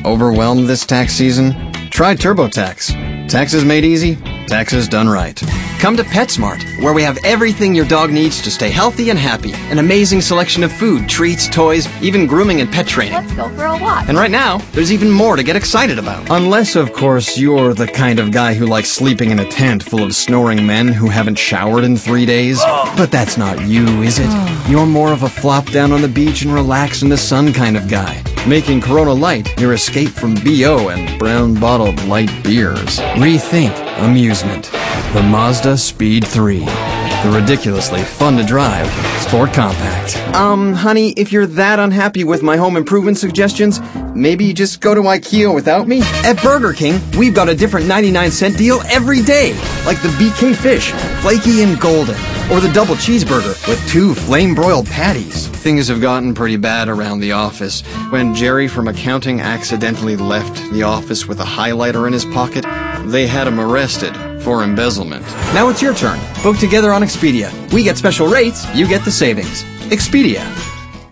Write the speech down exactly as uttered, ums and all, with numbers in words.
Overwhelmed this tax season? Try TurboTax. Taxes made easy, taxes done right. Come to PetSmart, where we have everything your dog needs to stay healthy and happy. An amazing selection of food, treats, toys, even grooming and pet training. Let's go for a walk. And right now, there's even more to get excited about. Unless, of course, you're the kind of guy who likes sleeping in a tent full of snoring men who haven't showered in three days. But that's not you, is it? You're more of a flop down on the beach and relax in the sun kind of guy. Making Corona Light your escape from B O and brown bottled light beers. Rethink amusement. The Mazda Speed three. The ridiculously fun to drive sport compact. Um, honey, if you're that unhappy with my home improvement suggestions, maybe just go to IKEA without me? At Burger King, we've got a different ninety-nine cent deal every day. Like the B K Fish, flaky and golden. Or the double cheeseburger with two flame-broiled patties. Things have gotten pretty bad around the office. When Jerry from accounting accidentally left the office with a highlighter in his pocket, they had him arrested for embezzlement. Now it's your turn. Book together on Expedia. We get special rates, you get the savings. Expedia.